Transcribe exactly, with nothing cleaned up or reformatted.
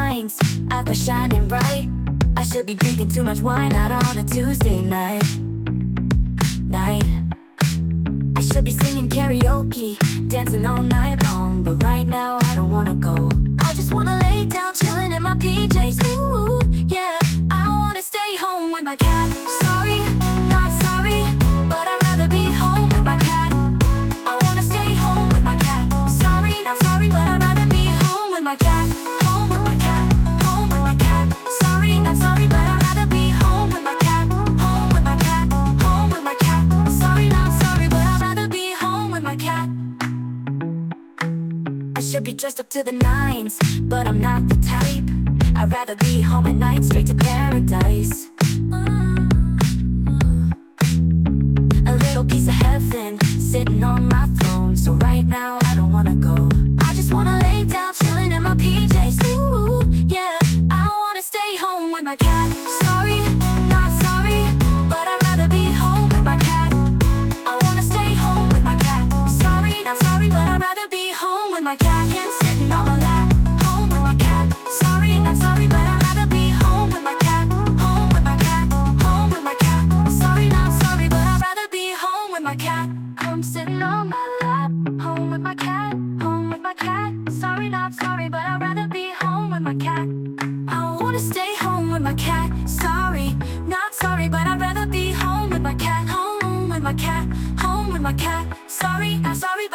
nines, eyes shining bright. I should be drinking too much wine out on a Tuesday night. Night. I should be singing karaoke, dancing all night long, but right now I don't wanna go. I just wanna lay down, chilling in my P Js. Ooh, yeah. I wanna stay home with my cat. Sorry, not sorry, but I'd rather be home with my cat. I wanna stay home with my cat. Sorry, not sorry, but I'd rather be home with my cat. Home with my cat, home with my cat. Sorry, not sorry, but I'd rather be home with my cat. Home with my cat, home with my cat. Sorry, not sorry, but I'd rather be home with my cat. I should be dressed up to the nines, but I'm not the type. I'd rather be home at night, straight to paradise. A little piece of heaven, sitting on my throne. So right now I don't wanna go. I just wanna lay down, chilling in my P Js. Ooh, yeah. I wanna stay home with my cat. Sorry, not sorry, but I'd rather be home with my cat. I wanna stay home with my cat. Sorry, not sorry, but I'd rather be home with my cat. And sitting on my lap, home with my cat. Sorry, not sorry, but I'd rather be home with my cat. Home with my cat, home with my cat. Sorry, not sorry, but I'd rather be home with my cat. I'm sitting on my lap, home with my cat. Home with my cat. Sorry, not sorry, but I'd rather be home with my cat. I wanna stay home with my cat. Sorry, not sorry, but I'd rather be home with my cat. Home with my cat, home with my cat. Sorry, not sorry,